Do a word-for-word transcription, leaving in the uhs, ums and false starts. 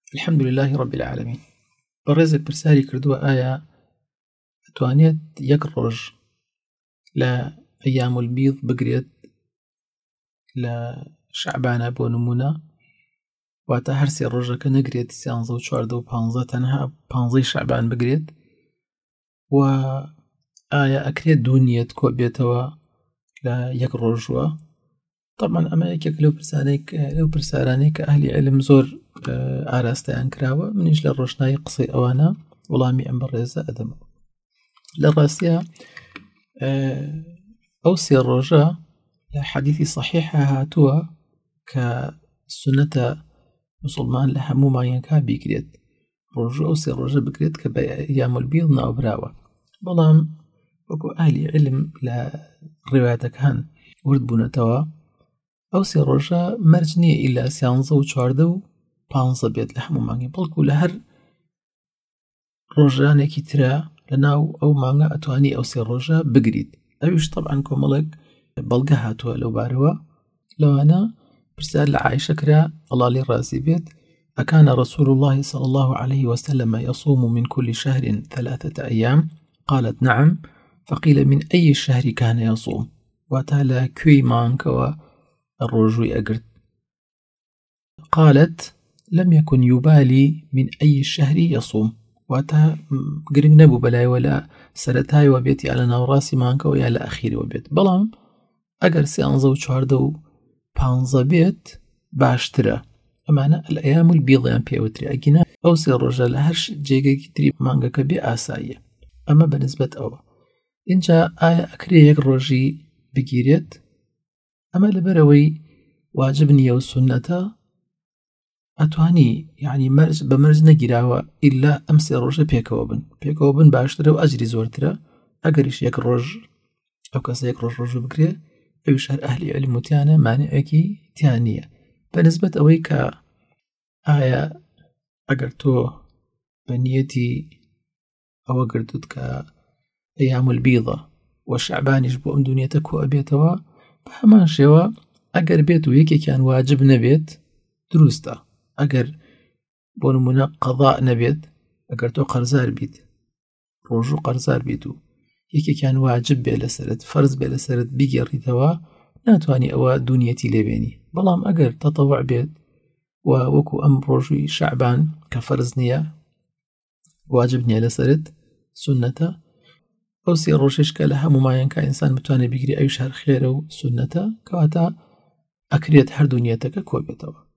الحمد لله رب العالمين. بەڕێزێک پرسیاری کردووە ئایا دەتوانێت یەک ڕۆژ لە ئەیام البیض بگرێت لە شەعبانە بۆ نمونە، واتە هەر سێ ڕۆژەکە نەگرێت، سیانزە و چواردە و پانزە، تەنها پانزەی شەعبان بگرێت، و ئایا ئەکرێت دوو نیەت کۆ بێتەوە لە یەک ڕۆژوە؟ طبعا ئەمە یەکێک لەو لەو پرسیارانەی کە ئەهلی عیلم زۆر ئاراستەیان کراوە. منیش لە ڕۆژنایی قسەی ئەوانە وەڵامی ئەم بەڕێزە ئەدەمەوە. لە ڕاستیە ئەو سێ ڕۆژە لە حەدیثی صحیحە هاتووە کە سنەتە موسڵمان لە هەموو مانگەکە بیگرێت، ڕۆژوو ئەو سێ ڕۆژە بگرێت کە بە ئەیام البیض ناوبراوە. بەڵام وەکو ئەهلی عیلم لە ڕێوایەتەکان ورد بوونەتەوە، ئەو سێ ڕۆژە مەرج نییە ئیلا سیانزە و چواردە و پانزە بێت لە هەموو مانگێ، بەڵکو لە هەر ڕۆژانێکی ترە لە ناو ئەو مانگە ئەتوانی ئەو سێ ڕۆژە بگریت. ئەویش طبعا کۆمەڵێک بەڵگە هاتووە لەو بارەوە. لەوانە پرسیار لە عایشە کرا الله لێ ڕازی بێت: أكان رسول الله صلى الله عليه وسلم يصوم من كل شهر ثلاثة أيام؟ قالت نعم. فقيل من أي الشهر كان يصوم؟ وتالا كوي مانكوا الرجوي أقرد. قالت لم يكن يبالي من أي الشهر يصوم، واتا قرن نبو بلاي ولا سرتاي وبيتي على نوراسي مانكوا يا لأخيري وبيت. بلام أقر سيانزو چواردو پانزە بێت باشترە. ئەمانە الأيام البيضیان پێوتری. ئەگینا ئەو سێ ڕۆژە لە هەر جێگەیەکی تری مانگەکە بێ ئاساییە. ئەمە بەنسبەت ئەوە. اینجا ئایا ئەکرێ یەک ڕۆژی بگیرێت؟ ئەمە لەبەرەوەی واجب نییە و سنەتە، ئەتوانی یعنی مەرج بە مەرج نەگیراوە ئیلا ئەم سێ ڕۆژە پێکەوە بن پێکەوە بن باشترە و ئەجری زۆرترە. ئەگەریش یەک ڕۆژ ئەو کەسە یەک ڕۆژ ڕۆژ بگرێ، ئەویش هەر ئەهلی عیلم وتیانە مانعێکی تیان نییە. بەنسبەت ئەوەی کە ئایا ئەگەر تۆ بە نیەتی ئەوە گرتوت کە ئەیام البیضە و شەعبانیش بۆ ئەم دونیەتە کۆ ئەبێتەوە، بە هەمان شێوە ئەگەر بێت و یەکێکیان واجب نەبێت دروستە. ئەگەر بۆ نمونە قەضاء نەبێت، ئەگەر تۆ قەرزار بیت، ڕۆژوو قەرزار بیت و یەکێکیان واجب بێ لەسەرت، فەرز بێ لەسەرت بیگەڕیتەوە، ناتوانی ئەوە دونیەتی لێبێنی. بەڵام ئەگەر تەتەوع بێت و وەکو ئەم ڕۆژوی شەعبان کە فەرز نییە، واجب نییە لەسەرت، سنەتە، ئەو سێ ڕۆژێش کە لە هەموو مایەنکە ئینسان بتوانێت بیگری، ئەویش هەر خێرە و سنەتە، کەواتە ئەکرێت هەر دونیەتەکە کۆ بێتەوە.